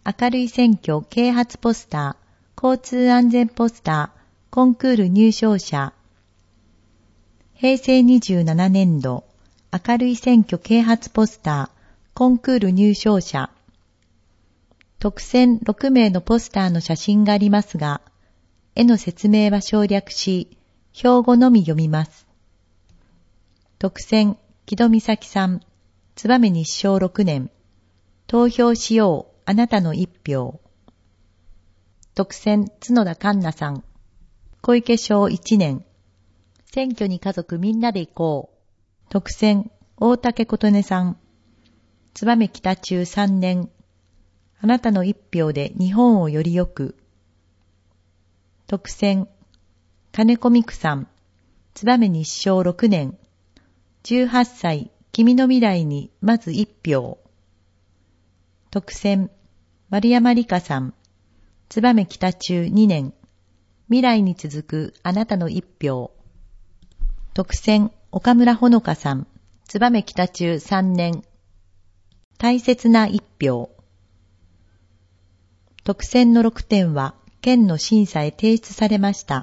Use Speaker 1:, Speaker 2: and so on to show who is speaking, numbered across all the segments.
Speaker 1: 明るい選挙啓発ポスター、交通安全ポスター、コンクール入賞者。平成27年度、明るい選挙啓発ポスター、コンクール入賞者。特選6名のポスターの写真がありますが、絵の説明は省略し、標語のみ読みます。特選、木戸美咲さん、燕日照6年。投票しよう、あなたの一票。特選、角田環奈さん、小池賞1年。選挙に家族みんなで行こう。特選、大竹琴音さん、燕北中3年。あなたの一票で日本をよりよく。特選、金子美久さん、燕日照6年。18歳、君の未来にまず一票。特選、丸山里香さん、燕北中2年。未来に続くあなたの一票。特選、岡村ほのかさん、燕北中3年。大切な一票。特選の6点は、県の審査へ提出されました。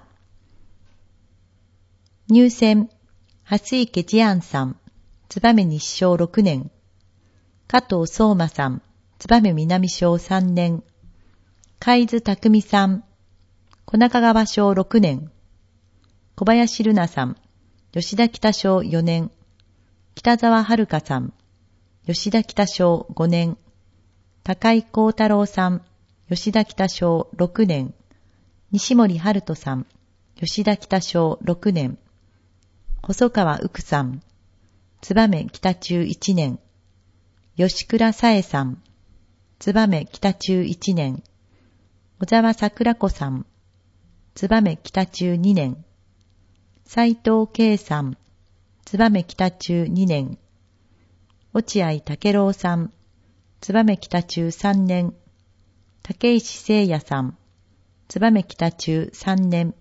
Speaker 1: 入選、蓮池慈安さん、燕日照6年。加藤相馬さん、燕南小3年。海津匠さん、小中川小6年。小林瑠奈さん、吉田北小4年。北沢遥さん、吉田北小5年。高井幸太郎さん、吉田北小6年。西森春人さん、吉田北小6年。細川うくさん、燕北中1年。吉倉さえさん、燕北中1年。小沢桜子さん、燕北中2年。斉藤圭さん、燕北中2年。落合武郎さん、燕北中3年。竹石聖也さん、燕北中3年。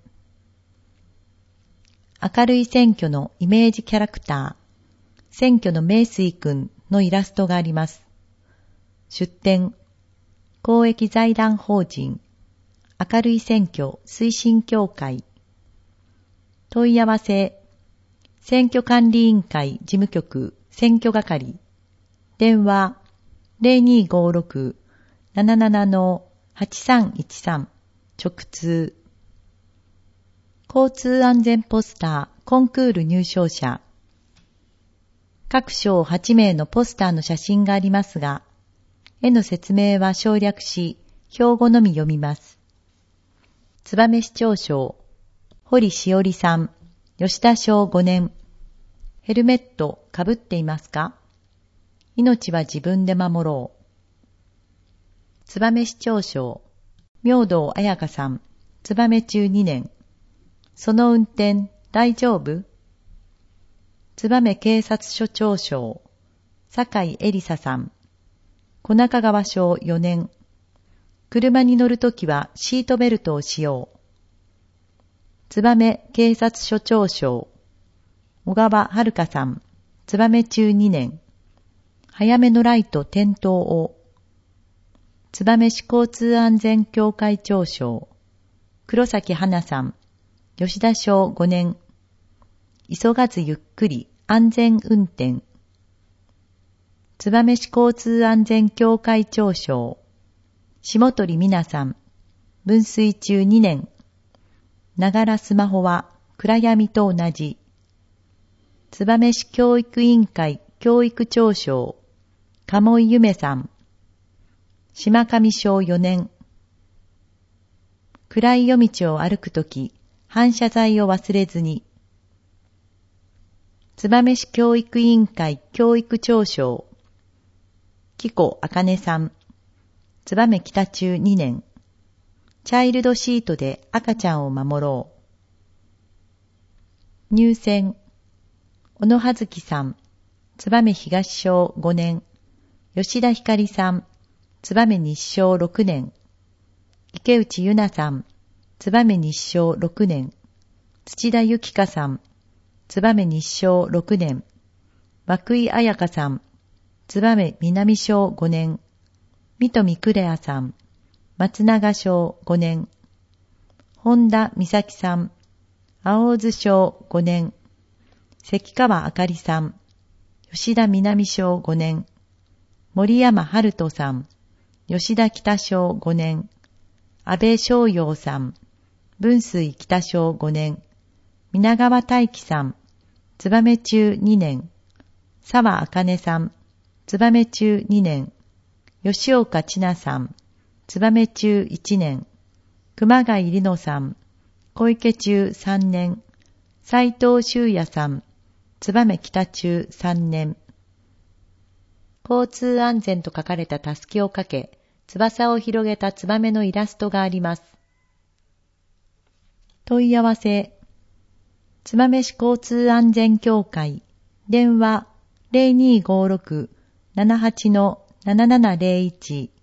Speaker 1: 明るい選挙のイメージキャラクター、選挙の名水くんのイラストがあります。出展、公益財団法人、明るい選挙推進協会。問い合わせ、選挙管理委員会事務局選挙係。電話、0256-77-8313直通。交通安全ポスターコンクール入賞者。各賞8名のポスターの写真がありますが、絵の説明は省略し、標語のみ読みます。燕市長賞、堀しおりさん、吉田賞5年。ヘルメットかぶっていますか？命は自分で守ろう。燕市長賞、明道彩香さん、燕中2年。その運転大丈夫？燕警察署長賞、酒井絵里沙さん、小中川署4年。車に乗るときはシートベルトをしよう。燕警察署長賞、小川遥さん、燕中2年。早めのライト点灯を。燕市交通安全協会長賞、黒崎花さん、吉田賞5年。急がずゆっくり安全運転。燕市交通安全協会長賞、下鳥美奈さん、分水中2年。ながらスマホは暗闇と同じ。燕市教育委員会教育長賞、鴨井ゆめさん、島上小4年。暗い夜道を歩くとき、反射材を忘れずに。燕市教育委員会教育長賞、紀子あかねさん、燕北中2年。チャイルドシートで赤ちゃんを守ろう。入選、小野葉月さん、燕東小5年。吉田ひかりさん、燕日照6年。池内ゆなさん、燕日照6年。土田ゆきかさん、燕日照6年。涌井彩香さん、燕南小5年。 三富クレアさん、松永賞5年。本田美咲さん、青津賞5年。関川あかりさん、吉田南賞5年。森山春人さん、吉田北賞5年。安倍翔陽さん、文水北賞5年。皆川大輝さん、燕中2年。沢茜さん、燕中2年。吉岡千奈さん、燕中1年。熊谷里乃さん、小池中3年。斉藤修也さん、燕北中3年。交通安全と書かれたたすきをかけ、翼を広げたツバメのイラストがあります。問い合わせ。燕市交通安全協会、電話 0256-78-7701